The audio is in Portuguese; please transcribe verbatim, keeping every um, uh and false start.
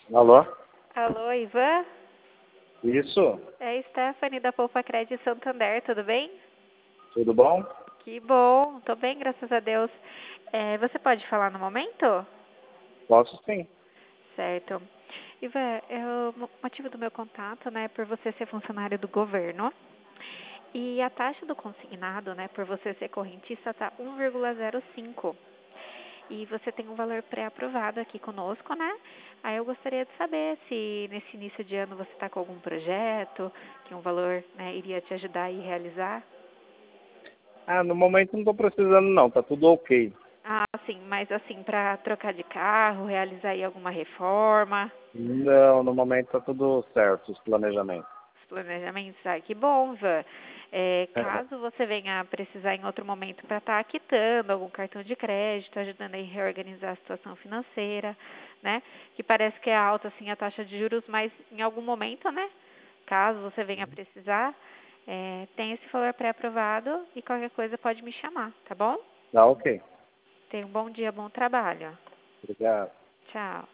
Alô? Alô, Ivan? Isso? É Stephanie da Poupa Crédito Santander, tudo bem? Tudo bom? Que bom, tô bem, graças a Deus. É, você pode falar no momento? Posso sim. Certo. Ivan, é o motivo do meu contato, né, por você ser funcionário do governo. E a taxa do consignado, né, por você ser correntista, tá um vírgula zero cinco. E você tem um valor pré-aprovado aqui conosco, né? Aí eu gostaria de saber se nesse início de ano você está com algum projeto, que um valor, né, iria te ajudar a ir realizar. Ah, no momento não estou precisando não, tá tudo ok. Ah, sim, mas assim, para trocar de carro, realizar aí alguma reforma, Não, no momento tá tudo certo, os planejamentos. os planejamentos, ai, que bom, Van. É, caso você venha a precisar em outro momento para estar quitando algum cartão de crédito, ajudando a reorganizar a situação financeira, né? Que parece que é alta, assim, a taxa de juros, mas em algum momento, né? Caso você venha a precisar, é, tem esse valor pré-aprovado e qualquer coisa pode me chamar, tá bom? Tá ok. Tenha um bom dia, bom trabalho. Obrigado. Tchau.